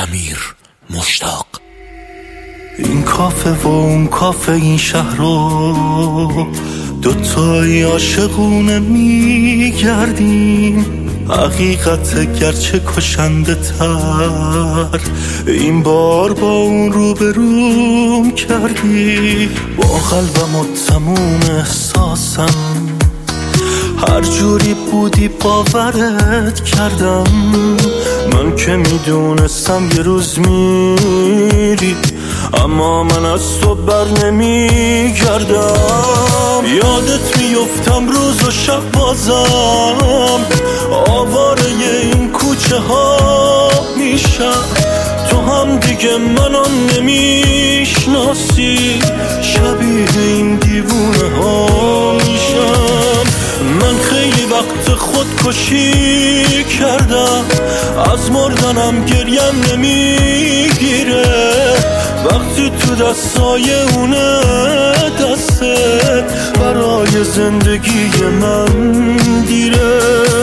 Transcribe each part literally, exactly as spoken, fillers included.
امیر مشتاق. این کافه و اون کافه این شهر رو دوتایی عاشقونه میگردیم. حقیقت گرچه کشنده تر این بار با اون روبروم کردی. با قلبم و تموم احساسم هر جوری بودی باورت کردم. من که میدونستم یه روز میری، اما من از تو بر نمیگردم. یادت میفتم روز و شب بازم آواره این کوچه ها میشم. تو هم دیگه منو نمیشناسی، شبیه این دیوونه ها میشم. من خیلی وقت خودکشی کردم، از مردنم گریم نمیگیره وقتی تو دستای اونه دستت برای زندگی من دیره.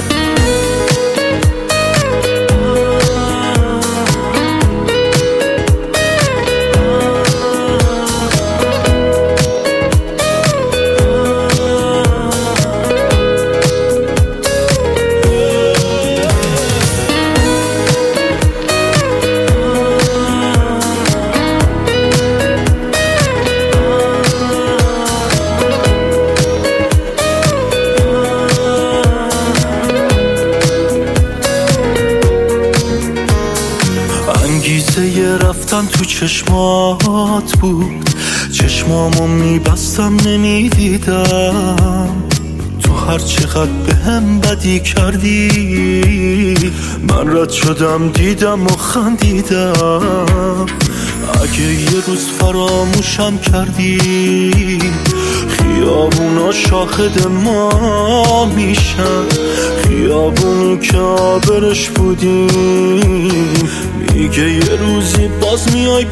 انگیزه رفتن تو چشمات بود، چشمامو میبستم نمیدیدم. تو هر چقدر به هم بدی کردی من رد شدم دیدم و خندیدم. اگه یه روز فراموشم کردی خیابونا شاهد ما میشن، خیابونی که آبرش بودیم میگه یه روزی باز میای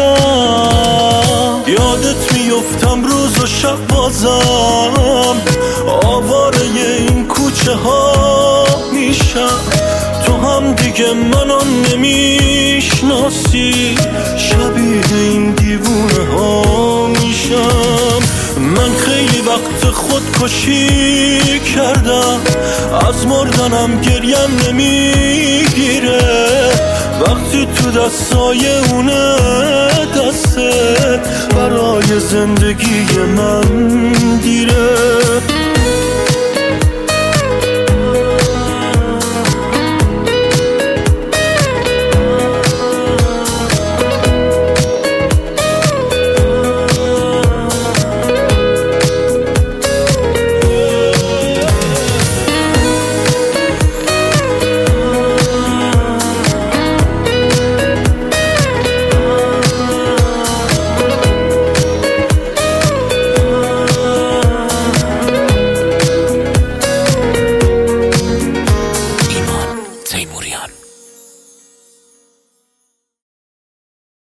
پیشم. یادت میفتم روز و شب بازم آواره این کوچه ها میشم. تو هم دیگه منو نمیشناسی، شبیه این دیوونه ها میشم. من خیلی وقت خودکشی کردم، از مردنم گریم نمیگیره وقتی تو دستای اونه دستت برای زندگی من دیره.